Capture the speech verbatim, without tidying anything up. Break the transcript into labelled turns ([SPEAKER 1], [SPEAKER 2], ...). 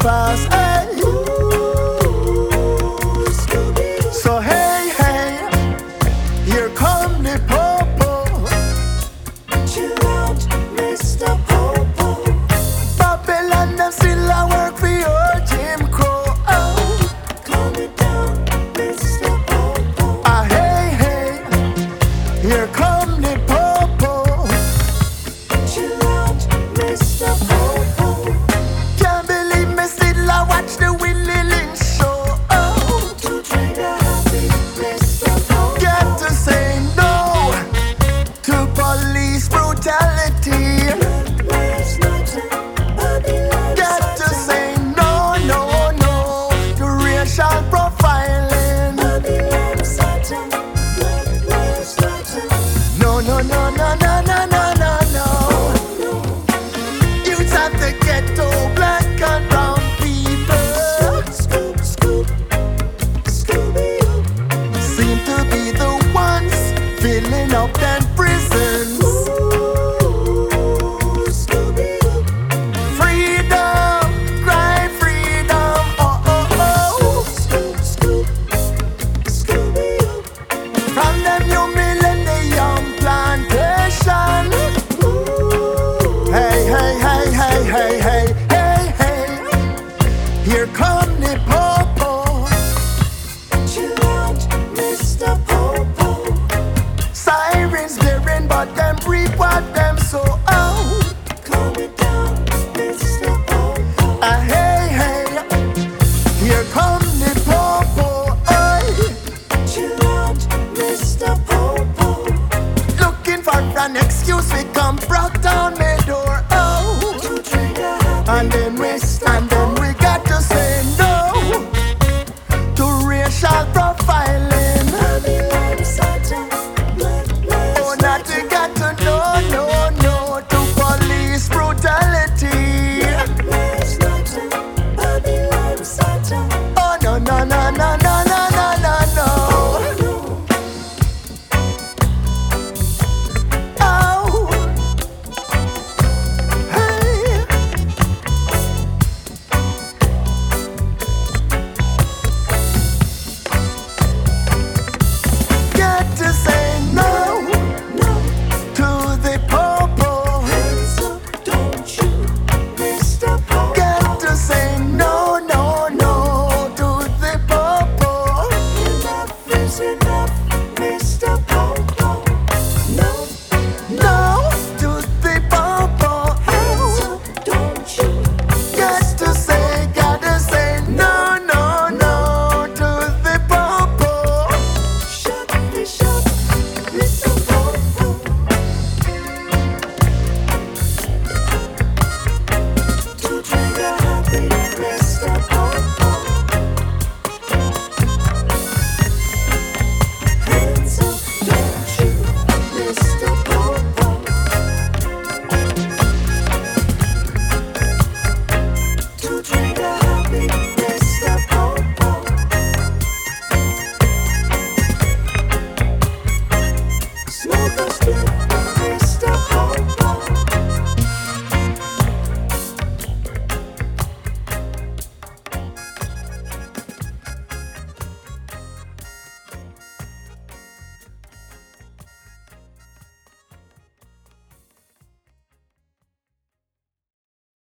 [SPEAKER 1] fast. Hey. So hey, hey, here come the popo.
[SPEAKER 2] Chill out, Mister Popo.
[SPEAKER 1] Babylon them still a work for your Jim Crow. Oh.
[SPEAKER 2] Calm it down, Mister Popo.
[SPEAKER 1] Ah hey, hey, here come the popo.
[SPEAKER 2] Chill out, Mister Popo.
[SPEAKER 1] Can't believe me still I watch the Willie Lynch show. Oh.
[SPEAKER 2] To trigger happy, Mister Popo.
[SPEAKER 1] Got to say no to police brutality.
[SPEAKER 2] Last night, Babylon
[SPEAKER 1] Got to
[SPEAKER 2] Satan.
[SPEAKER 1] say no, no, no to racial profiling.
[SPEAKER 2] Babylon Satan. Last night.
[SPEAKER 1] No, no, no, no, no, no, no, no, no. You have to get to